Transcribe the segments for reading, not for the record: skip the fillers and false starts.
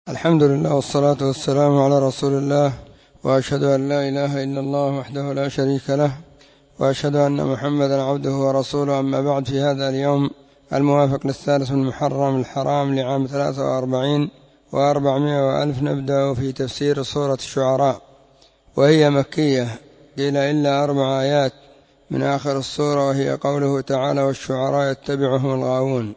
الحمد لله والصلاة والسلام على رسول الله، وأشهد أن لا إله إلا الله وحده لا شريك له، وأشهد أن محمدا عبده ورسوله. أما بعد، في هذا اليوم الموافق للثالث من محرم الحرام لعام 43 و400 وألف نبدأ في تفسير سورة الشعراء، وهي مكية، قيل إلا 4 آيات من آخر السورة، وهي قوله تعالى: والشعراء يتبعهم الغاوون.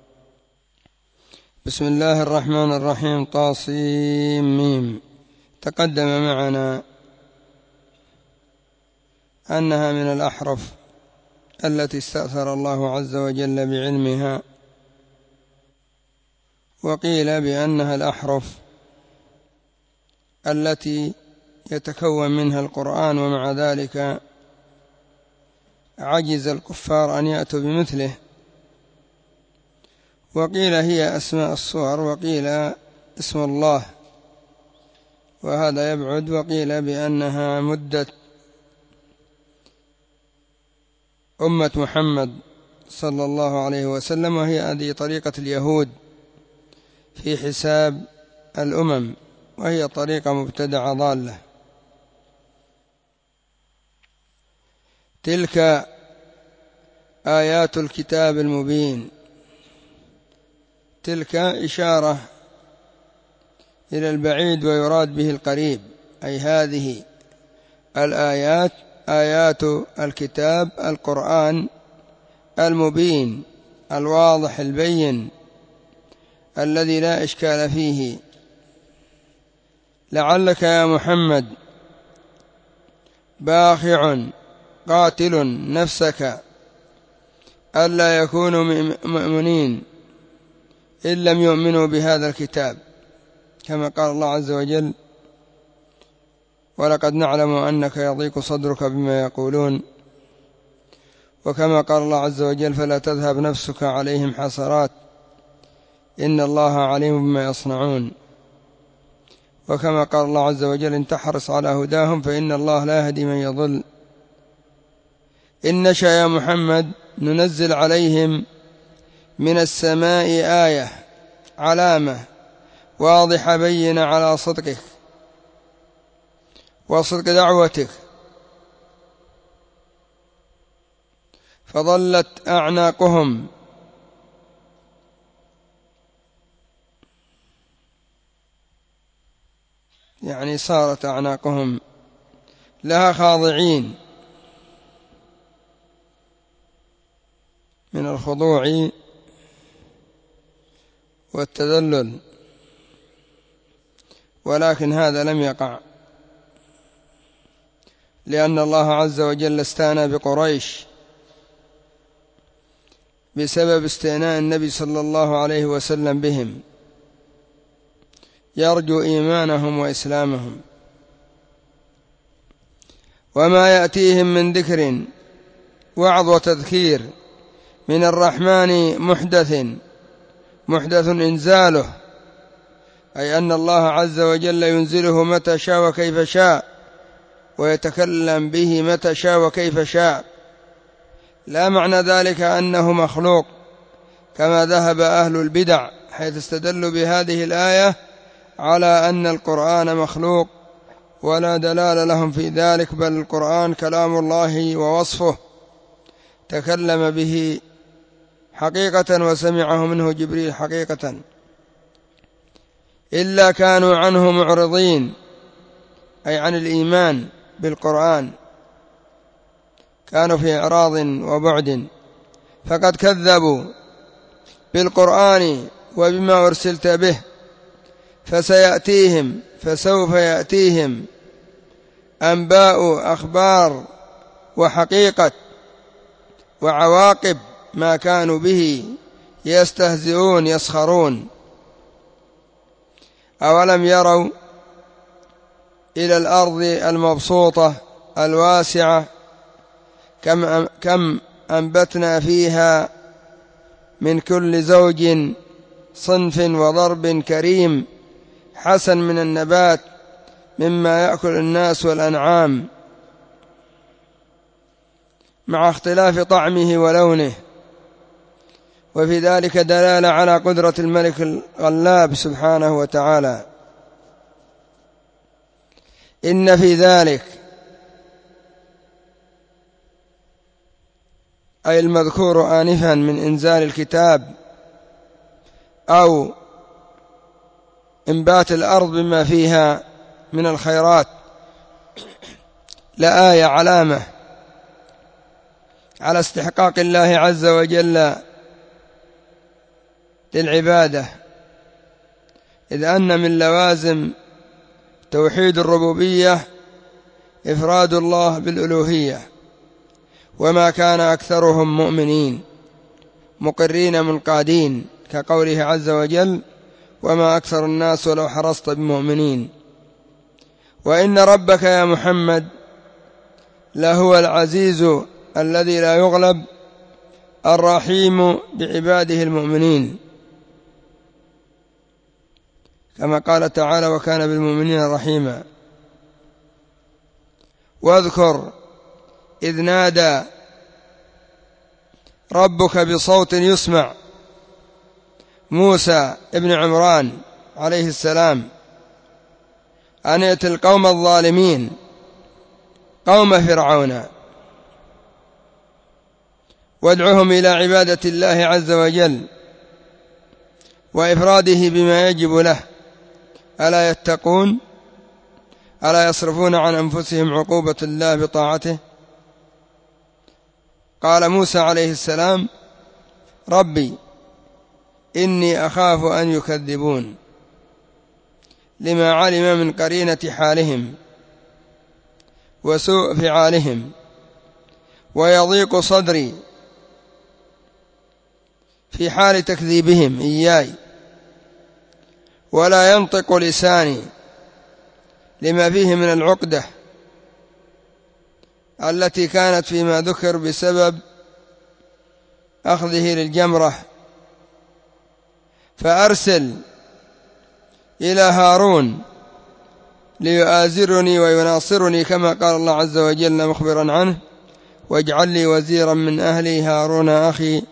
بسم الله الرحمن الرحيم. طاسيم. تقدم معنا أنها من الأحرف التي استأثر الله عز وجل بعلمها، وقيل بأنها الأحرف التي يتكون منها القرآن، ومع ذلك عجز الكفار أن يأتوا بمثله. وقيل هي أسماء الصور، وقيل اسم الله، وهذا يبعد. وقيل بأنها مدة أمة محمد صلى الله عليه وسلم، وهي هذه طريقة اليهود في حساب الأمم، وهي طريقة مبتدعة ضالة. تلك آيات الكتاب المبين. تلك إشارة إلى البعيد ويراد به القريب، أي هذه الآيات آيات الكتاب القرآن المبين الواضح البين الذي لا إشكال فيه. لعلك يا محمد باخع قاتل نفسك ألا يكونوا مؤمنين إن لم يؤمنوا بهذا الكتاب، كما قال الله عز وجل: ولقد نعلم أنك يضيق صدرك بما يقولون. وكما قال الله عز وجل: فلا تذهب نفسك عليهم حسرات إن الله عليم بما يصنعون. وكما قال الله عز وجل: إن تحرص على هداهم فإن الله لا يهدي من يضل. إن نشأ يا محمد ننزل عليهم من السماء آية، علامة واضحة بينة على صدقك وصدق دعوتك، فظلت أعناقهم يعني صارت أعناقهم لها خاضعين من الخضوع والتذلل، ولكن هذا لم يقع، لأن الله عز وجل استانى بقريش بسبب استئناء النبي صلى الله عليه وسلم بهم، يرجو إيمانهم وإسلامهم. وما يأتيهم من ذكر وعظ وتذكير من الرحمن محدث إنزاله، أي أن الله عز وجل ينزله متى شاء وكيف شاء، ويتكلم به متى شاء وكيف شاء. لا معنى ذلك أنه مخلوق كما ذهب أهل البدع، حيث استدلوا بهذه الآية على أن القرآن مخلوق، ولا دلالة لهم في ذلك، بل القرآن كلام الله ووصفه، تكلم به حقيقة وسمعه منه جبريل حقيقة، إلا كانوا عنه معرضين، أي عن الإيمان بالقرآن كانوا في إعراض وبعد، فقد كذبوا بالقرآن وبما أرسلت به، فسوف يأتيهم أنباء أخبار وحقيقة وعواقب ما كانوا به يستهزئون يسخرون. أولم يروا إلى الأرض المبسوطة الواسعة كم أنبتنا فيها من كل زوج صنف وضرب كريم حسن من النبات مما يأكل الناس والأنعام مع اختلاف طعمه ولونه، وفي ذلك دلالة على قدرة الملك الغلاب سبحانه وتعالى. إن في ذلك أي المذكور آنفا من إنزال الكتاب أو إنبات الأرض بما فيها من الخيرات لآية علامة على استحقاق الله عز وجل للعبادة، إذ أن من لوازم توحيد الربوبية إفراد الله بالألوهية، وما كان أكثرهم مؤمنين مقرين منقادين، كقوله عز وجل: وما أكثر الناس ولو حرصت بمؤمنين. وإن ربك يا محمد لهو العزيز الذي لا يغلب، الرحيم بعباده المؤمنين، كما قال تعالى: وكان بالمؤمنين رحيما. واذكر إذ نادى ربك بصوت يسمع موسى ابن عمران عليه السلام أن ائت القوم الظالمين قوم فرعون وادعهم إلى عبادة الله عز وجل وإفراده بما يجب له، ألا يتقون؟ ألا يصرفون عن أنفسهم عقوبة الله بطاعته؟ قال موسى عليه السلام: ربي إني أخاف أن يكذبون، لما علم من قرينة حالهم وسوء فعالهم، ويضيق صدري في حال تكذيبهم إياي، ولا ينطق لساني لما فيه من العقدة التي كانت فيما ذكر بسبب أخذه للجمرة، فأرسل إلى هارون ليؤازرني ويناصرني، كما قال الله عز وجل مخبرا عنه: واجعل لي وزيرا من أهلي هارون أخي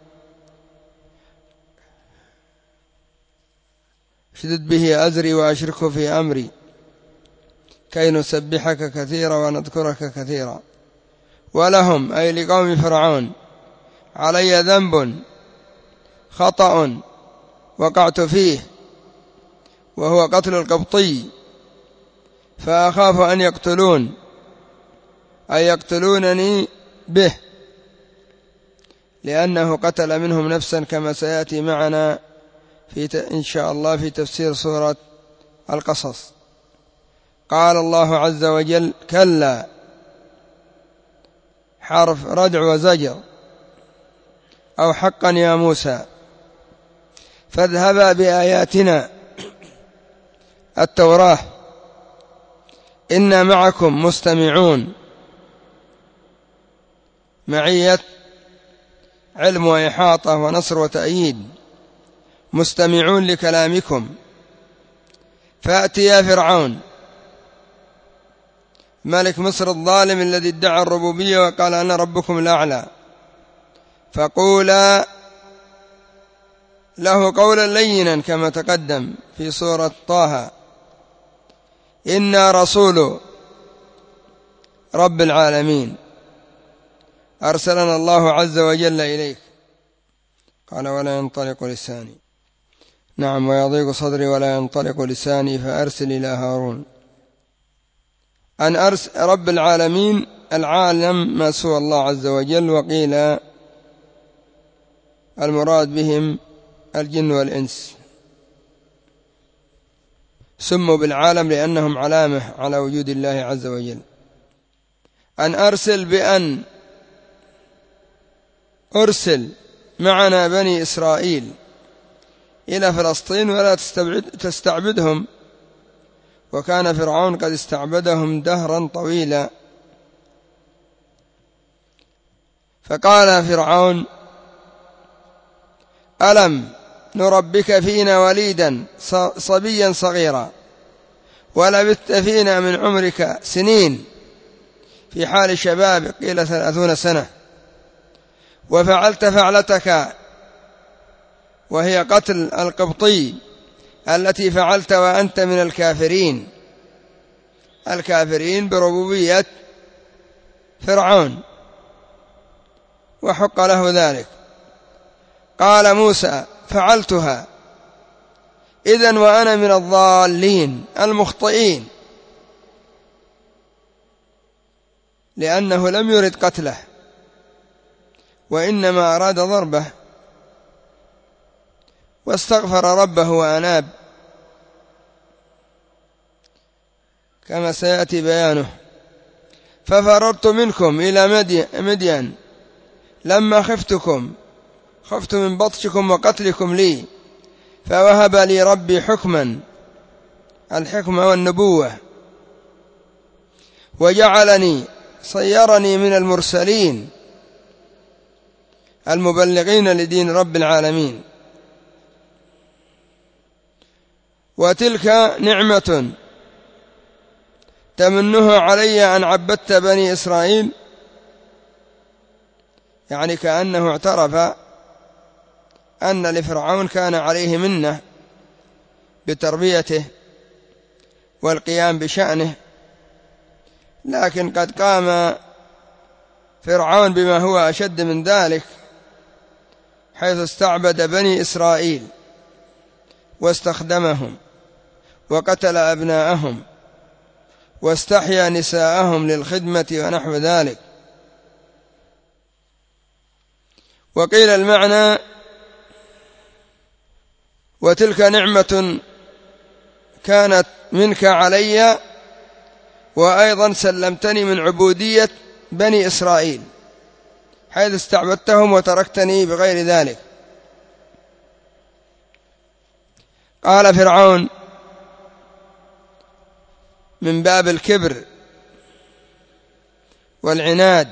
اشدد به أزري وأشركه في أمري كي نسبحك كثيرا ونذكرك كثيرا. ولهم أي لقوم فرعون علي ذنب خطأ وقعت فيه، وهو قتل القبطي، فأخاف أن يقتلون، أي يقتلونني به، لأنه قتل منهم نفسا، كما سيأتي معنا إن شاء الله في تفسير سورة القصص. قال الله عز وجل: كلا، حرف ردع وزجر، أو حقا يا موسى، فاذهبا بآياتنا التوراة إنا معكم مستمعون، معية علم وإحاطة ونصر وتأييد، مستمعون لكلامكم. فأتيا فرعون ملك مصر الظالم الذي ادعى الربوبية وقال: أنا ربكم الأعلى، فقولا له قولا لينا، كما تقدم في سورة طه: إنا رسول رب العالمين أرسلنا الله عز وجل إليك. قال: ولا ينطلق لساني، نعم، ويضيق صدري ولا ينطلق لساني، فأرسل إلى هارون. أن أرسل رب العالمين، العالم ما سوى الله عز وجل، وقيل المراد بهم الجن والإنس، سموا بالعالم لأنهم علامة على وجود الله عز وجل. أن أرسل بأن أرسل معنا بني إسرائيل إلى فلسطين ولا تستعبدهم، وكان فرعون قد استعبدهم دهرا طويلا. فقال فرعون: ألم نربك فينا وليدا صبيا صغيرا ولبثت فينا من عمرك سنين، في حال شباب قيل 30 سنة، وفعلت فعلتك وهي قتل القبطي التي فعلت وأنت من الكافرين بربوبية فرعون، وحق له ذلك. قال موسى: فعلتها إذن وأنا من الضالين المخطئين، لأنه لم يرد قتله وإنما أراد ضربه، واستغفر ربه وأناب كما سيأتي بيانه. ففررت منكم إلى مدين لما خفت من بطشكم وقتلكم لي، فوهب لي ربي حكما، الحكمة والنبوة، صيرني من المرسلين المبلغين لدين رب العالمين. وتلك نعمة تمنها علي أن عبدت بني إسرائيل، يعني كأنه اعترف أن لفرعون كان عليه منة بتربيته والقيام بشأنه، لكن قد قام فرعون بما هو أشد من ذلك، حيث استعبد بني إسرائيل واستخدمهم وقتل أبناءهم واستحيا نساءهم للخدمة ونحو ذلك. وقيل المعنى: وتلك نعمة كانت منك علي، وأيضا سلمتني من عبودية بني إسرائيل حيث استعبدتهم وتركتني بغير ذلك. قال فرعون من باب الكبر والعناد: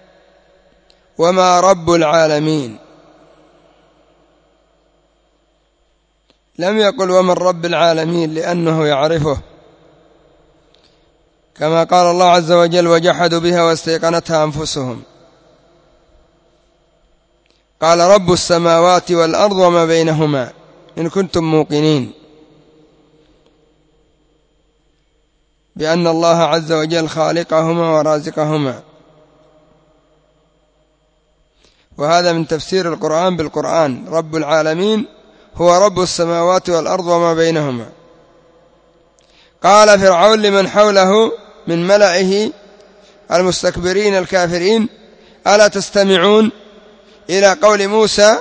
وما رب العالمين. لم يقل ومن رب العالمين لأنه يعرفه، كما قال الله عز وجل: وجحدوا بها واستيقنتها أنفسهم. قال: رب السماوات والأرض وما بينهما إن كنتم موقنين بأن الله عز وجل خالقهما ورازقهما. وهذا من تفسير القرآن بالقرآن: رب العالمين هو رب السماوات والأرض وما بينهما. قال فرعون لمن حوله من ملئه المستكبرين الكافرين: ألا تستمعون إلى قول موسى؟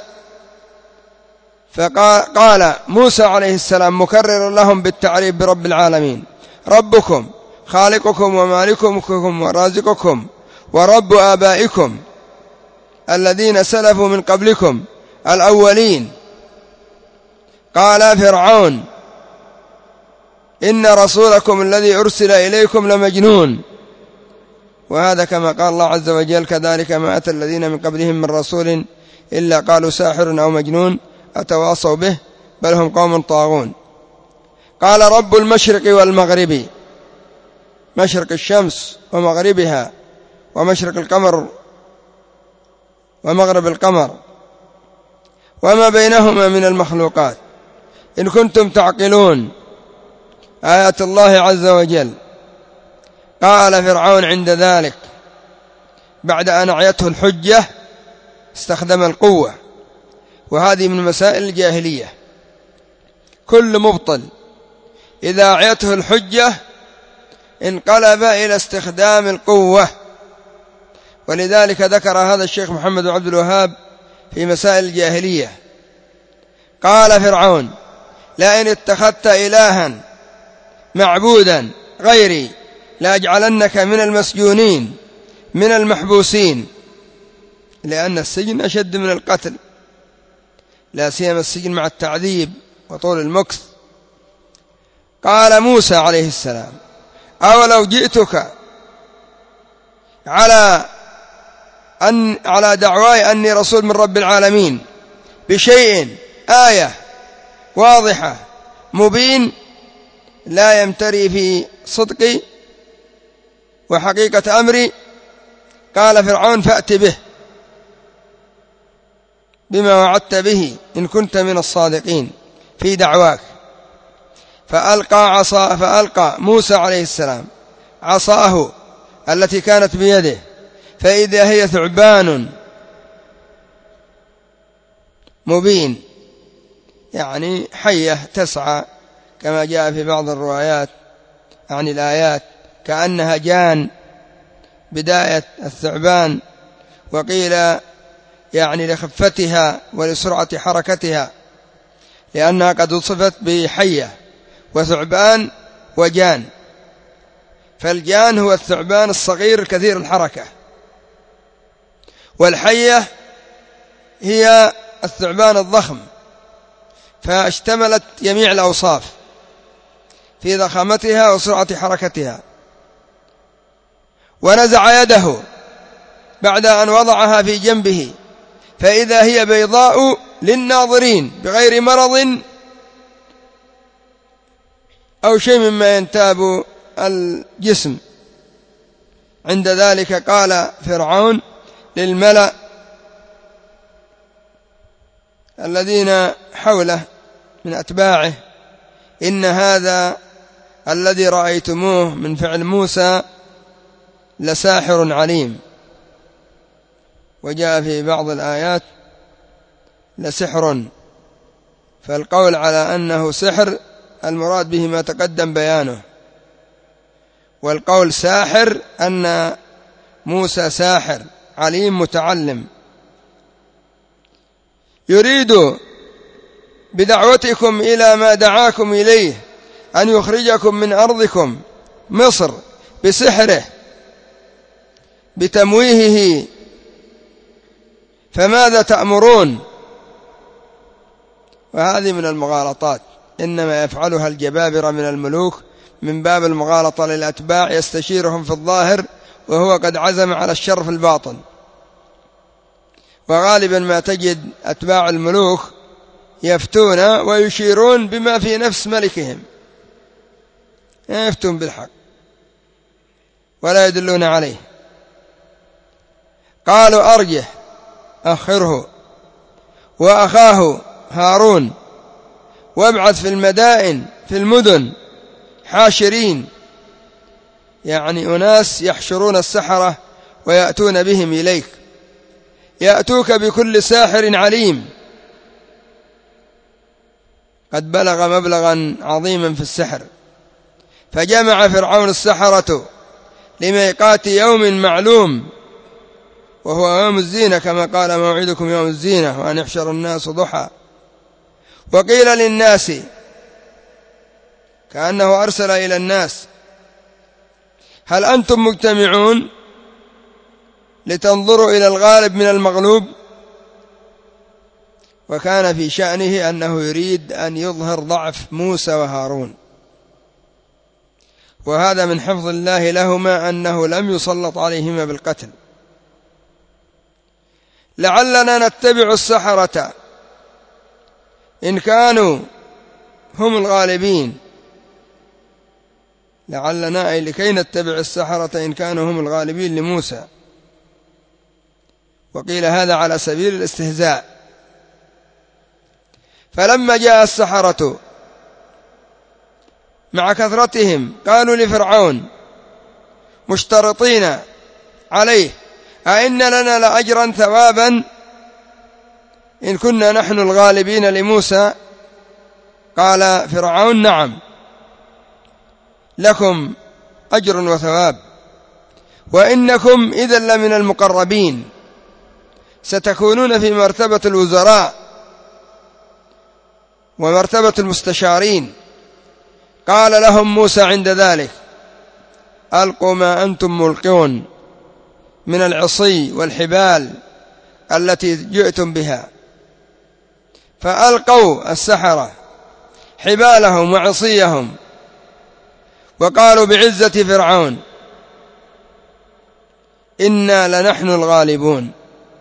فقال موسى عليه السلام مكررا لهم بالتعريف برب العالمين: ربكم خالقكم ومالككم ورازقكم ورب آبائكم الذين سلفوا من قبلكم الأولين. قال فرعون: إن رسولكم الذي أرسل إليكم لمجنون. وهذا كما قال الله عز وجل: كذلك ما أتى الذين من قبلهم من رسول إلا قالوا ساحر أو مجنون أتواصوا به بل هم قوم طاغون. قال: رب المشرق والمغرب، مشرق الشمس ومغربها، ومشرق القمر ومغرب القمر، وما بينهما من المخلوقات، إن كنتم تعقلون آيات الله عز وجل. قال فرعون عند ذلك بعد أن أعيته الحجة استخدم القوة، وهذه من مسائل الجاهلية. كل مبطل إذا أعيته الحجة انقلب إلى استخدام القوة، ولذلك ذكر هذا الشيخ محمد بن عبد الوهاب في مسائل الجاهلية. قال فرعون: لئن اتخذت إلها معبودا غيري لأجعلنك من المسجونين من المحبوسين، لأن السجن أشد من القتل، لا سيما السجن مع التعذيب وطول المكث. قال موسى عليه السلام: أولو جئتك على دعواي أني رسول من رب العالمين بشيء آية واضحة مبين لا يمتري في صدقي وحقيقة أمري. قال فرعون: فأت به. بما وعدت به إن كنت من الصادقين في دعواك. فألقى موسى عليه السلام عصاه التي كانت بيده، فإذا هي ثعبان مبين، يعني حية تسعى كما جاء في بعض الروايات عن الآيات، كأنها جان بداية الثعبان، وقيل يعني لخفتها ولسرعة حركتها، لأنها قد وصفت بحية وثعبان وجان، فالجان هو الثعبان الصغير الكثير الحركة، والحية هي الثعبان الضخم، فاشتملت جميع الأوصاف في ضخامتها وسرعة حركتها. ونزع يده بعد أن وضعها في جنبه، فإذا هي بيضاء للناظرين بغير مرض أو شيء مما ينتاب الجسم. عند ذلك قال فرعون للملأ الذين حوله من أتباعه: إن هذا الذي رأيتموه من فعل موسى لساحر عليم. وجاء في بعض الآيات لسحر، فالقول على أنه سحر المراد به ما تقدم بيانه، والقول ساحر أن موسى ساحر عليم متعلم، يريد بدعوتكم إلى ما دعاكم إليه أن يخرجكم من أرضكم مصر بسحره بتمويهه، فماذا تأمرون؟ وهذه من المغالطات إنما يفعلها الجبابرة من الملوك من باب المغالطة للأتباع، يستشيرهم في الظاهر وهو قد عزم على الشر في الباطن. وغالبا ما تجد أتباع الملوك يفتون ويشيرون بما في نفس ملكهم، يفتون بالحق ولا يدلون عليه. قالوا أرجه أخره وأخاه هارون وابعث في المدائن في المدن حاشرين، يعني أناس يحشرون السحرة ويأتون بهم إليك، يأتوك بكل ساحر عليم قد بلغ مبلغا عظيما في السحر. فجمع فرعون السحرة لميقات يوم معلوم وهو يوم الزينة، كما قال: موعدكم يوم الزينة وأن يحشر الناس ضحى. وقيل للناس، كأنه أرسل إلى الناس: هل أنتم مجتمعون لتنظروا إلى الغالب من المغلوب؟ وكان في شأنه أنه يريد أن يظهر ضعف موسى وهارون، وهذا من حفظ الله لهما أنه لم يسلط عليهما بالقتل. لعلنا نتبع السحرة إن كانوا هم الغالبين، لعلنا أي لكي نتبع السحرة إن كانوا هم الغالبين لموسى. وقيل هذا على سبيل الاستهزاء. فلما جاء السحرة مع كثرتهم قالوا لفرعون مشترطين عليه: أئن لنا لأجرا ثوابا إن كنا نحن الغالبين لموسى؟ قال فرعون: نعم، لكم أجر وثواب، وإنكم إذا لمن المقربين، ستكونون في مرتبة الوزراء ومرتبة المستشارين. قال لهم موسى عند ذلك: ألقوا ما أنتم ملقون من العصي والحبال التي جئتم بها. فألقوا السحرة حبالهم وعصيهم وقالوا بعزة فرعون: إنا لنحن الغالبون.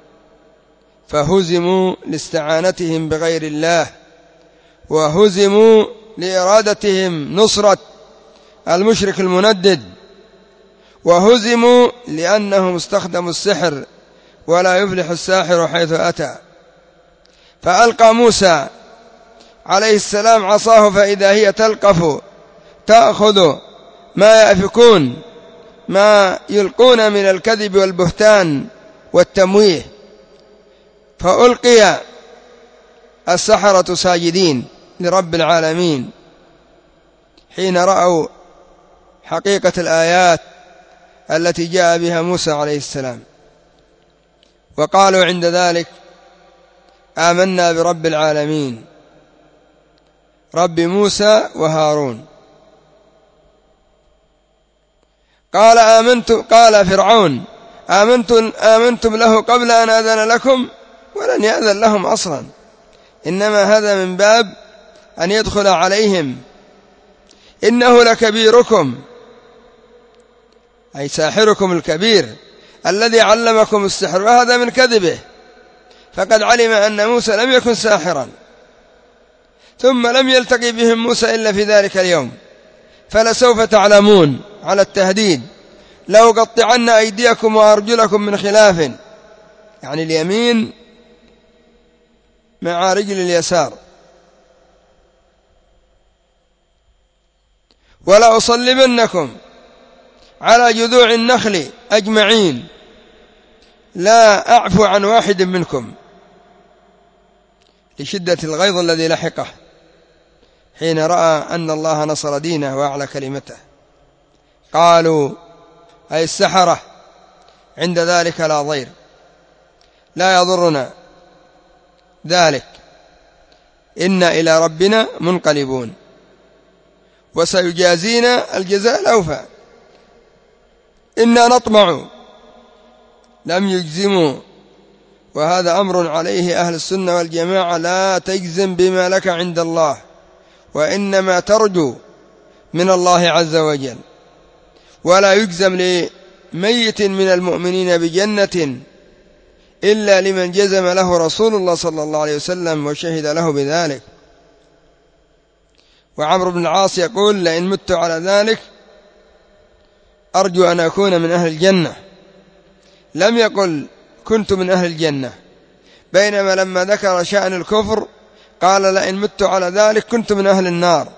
فهزموا لاستعانتهم بغير الله، وهزموا لإرادتهم نصرة المشرك المندد، وهزموا لأنهم استخدموا السحر، ولا يفلح الساحر حيث أتى. فألقى موسى عليه السلام عصاه فإذا هي تلقف تأخذ ما يأفكون، ما يلقون من الكذب والبهتان والتمويه. فألقي السحرة ساجدين لرب العالمين حين رأوا حقيقة الآيات التي جاء بها موسى عليه السلام، وقالوا عند ذلك: آمنا برب العالمين رب موسى وهارون. قال فرعون: آمنتم له قبل أن أذن لكم؟ ولن يأذن لهم أصلا، إنما هذا من باب أن يدخل عليهم. إنه لكبيركم، أي ساحركم الكبير الذي علمكم السحر، وهذا من كذبه، فقد علم أن موسى لم يكن ساحرا، ثم لم يلتقي بهم موسى إلا في ذلك اليوم. فلسوف تعلمون على التهديد: لأقطعن أيديكم وأرجلكم من خلاف، يعني اليمين مع رجل اليسار، ولا أصلبنكم على جذوع النخل أجمعين، لا أعفو عن واحد منكم، لشدة الغيظ الذي لحقه حين رأى أن الله نصر دينه وأعلى كلمته. قالوا أي السحرة عند ذلك: لا ضير، لا يضرنا ذلك، إنا إلى ربنا منقلبون، وسيجازينا الجزاء الأوفى. إنا نطمع، لم يجزموا، وهذا أمر عليه أهل السنة والجماعة: لا تجزم بما لك عند الله، وإنما ترجو من الله عز وجل. ولا يجزم لميت من المؤمنين بجنة إلا لمن جزم له رسول الله صلى الله عليه وسلم وشهد له بذلك. وعمرو بن العاص يقول: لئن مت على ذلك أرجو أن أكون من أهل الجنة، لم يقل كنت من أهل الجنة. بينما لما ذكر شأن الكفر قال: لئن مت على ذلك كنت من أهل النار.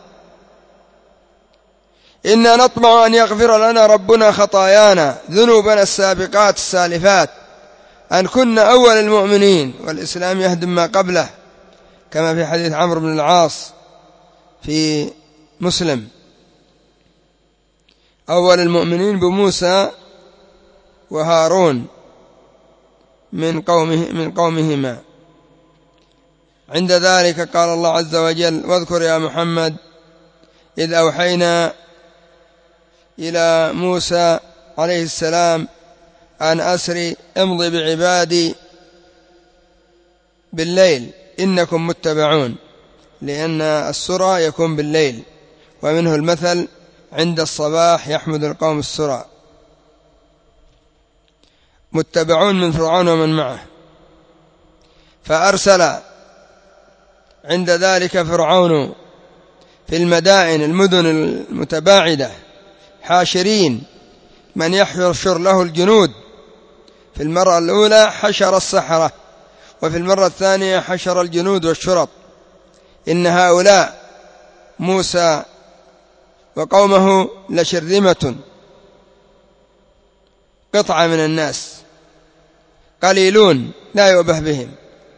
إنا نطمع أن يغفر لنا ربنا خطايانا، ذنوبنا السابقات السالفات، أن كنا أول المؤمنين، والإسلام يهدم ما قبله، كما في حديث عمرو بن العاص في مسلم: أول المؤمنين بموسى وهارون من قومهما. عند ذلك قال الله عز وجل: واذكر يا محمد إذ أوحينا إلى موسى عليه السلام أن أسري امضي بعبادي بالليل إنكم متبعون، لأن السرى يكون بالليل، ومنه المثل: عند الصباح يحمد القوم السرى. متبعون من فرعون ومن معه. فأرسل عند ذلك فرعون في المدن المتباعدة حاشرين من يحشر له الجنود. في المرة الأولى حشر السحرة، وفي المرة الثانية حشر الجنود والشرط. إن هؤلاء موسى وقومه لشرذمة، قطعة من الناس قليلون لا يؤبه بهم،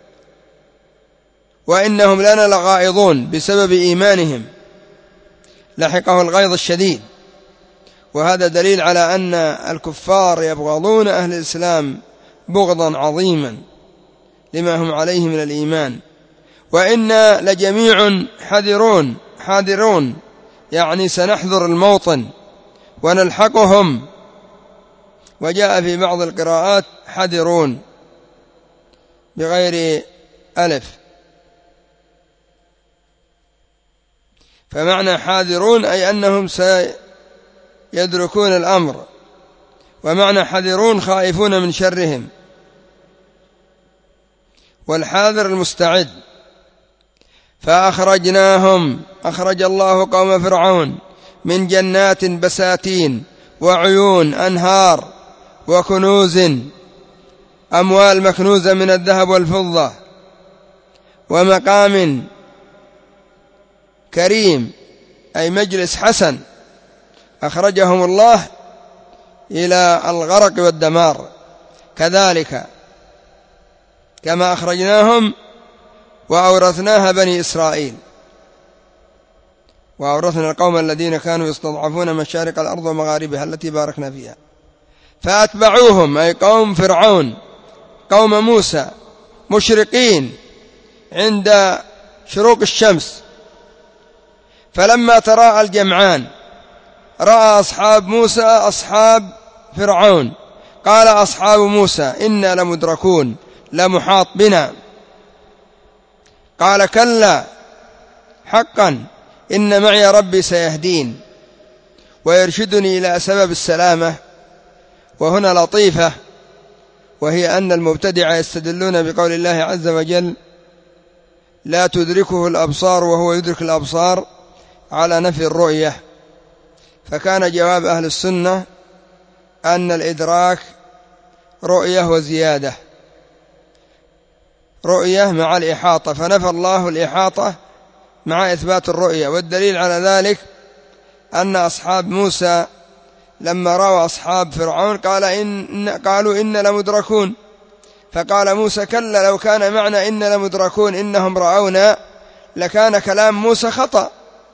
وإنهم لنا لغائظون بسبب إيمانهم، لحقه الغيظ الشديد. وهذا دليل على أن الكفار يبغضون أهل الإسلام بغضا عظيما لما هم عليه من الإيمان. وإنا لجميع حاذرون، يعني سنحذر الموطن ونلحقهم. وجاء في بعض القراءات حذرون بغير ألف، فمعنى حاذرون أي أنهم سيدركون الأمر، ومعنى حذرون خائفون من شرهم. والحاذر المستعد. فأخرجناهم، أخرج الله قوم فرعون من جنات بساتين وعيون أنهار وكنوز، أموال مكنوزة من الذهب والفضة، ومقام كريم، أي مجلس حسن، أخرجهم الله إلى الغرق والدمار، كذلك كما أخرجناهم وأورثناها بني إسرائيل، وأورثنا القوم الذين كانوا يستضعفون مشارق الأرض ومغاربها التي باركنا فيها، فأتبعوهم أي قوم فرعون قوم موسى مشرقين عند شروق الشمس، فلما تراءى الجمعان رأى أصحاب موسى أصحاب فرعون، قال أصحاب موسى إنا لمدركون لمحاط بنا، قال كلا حقا إن معي ربي سيهدين ويرشدني إلى سبب السلامة. وهنا لطيفة، وهي أن المبتدع يستدلون بقول الله عز وجل لا تدركه الأبصار وهو يدرك الأبصار على نفي الرؤية، فكان جواب أهل السنة أن الإدراك رؤية وزيادة، رؤية مع الإحاطة، فنفى الله الإحاطة مع إثبات الرؤية. والدليل على ذلك أن أصحاب موسى لما رأوا أصحاب فرعون قالوا إن لمدركون، فقال موسى كلا لو كان معنى إن لمدركون إنهم رأونا لكان كلام موسى خطأ،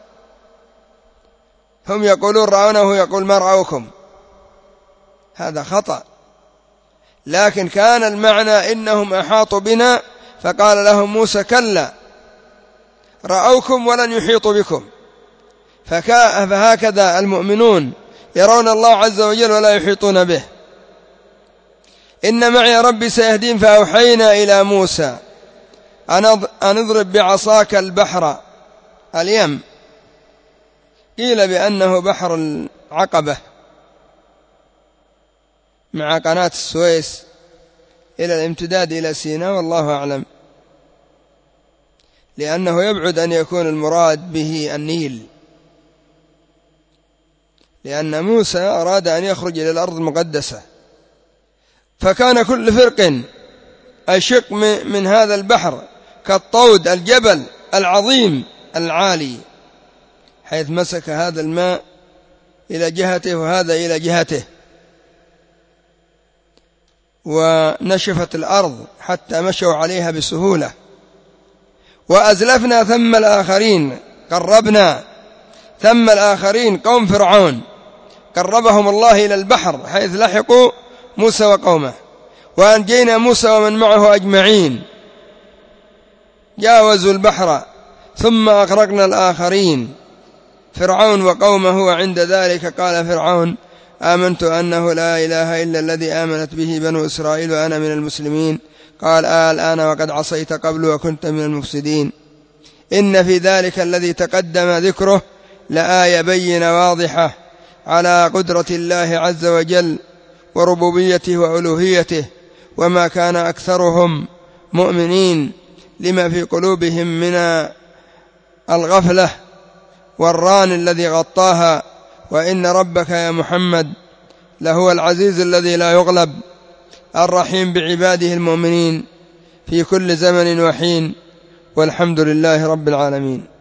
هم يقولون رأونا وهو يقول ما رأوكم، هذا خطأ، لكن كان المعنى إنهم أحاطوا بنا، فقال لهم موسى كلا رأوكم ولن يحيطوا بكم. فهكذا المؤمنون يرون الله عز وجل ولا يحيطون به. إن معي ربي سيهدين فأوحينا إلى موسى أن اضرب بعصاك البحر، اليم، قيل بأنه بحر العقبة مع قناة السويس إلى الامتداد إلى سيناء، والله أعلم، لأنه يبعد أن يكون المراد به النيل، لأن موسى أراد أن يخرج إلى الأرض المقدسة، فكان كل فرق أشق من هذا البحر كالطود الجبل العظيم العالي، حيث مسك هذا الماء إلى جهته وهذا إلى جهته، ونشفت الأرض حتى مشوا عليها بسهولة. وأزلفنا ثم الآخرين، قربنا ثم الآخرين قوم فرعون، قربهم الله إلى البحر حيث لحقوا موسى وقومه، وأنجينا موسى ومن معه أجمعين، جاوزوا البحر ثم أغرقنا الآخرين فرعون وقومه. وعند ذلك قال فرعون آمنت أنه لا إله إلا الذي آمنت به بنو إسرائيل وأنا من المسلمين. قال الآن وقد عصيت قبل وكنت من المفسدين. إن في ذلك الذي تقدم ذكره لآية بينة واضحة على قدرة الله عز وجل وربوبيته وألوهيته، وما كان أكثرهم مؤمنين لما في قلوبهم من الغفلة والران الذي غطاها. وإن ربك يا محمد لهو العزيز الذي لا يغلب، الرحيم بعباده المؤمنين في كل زمن وحين، والحمد لله رب العالمين.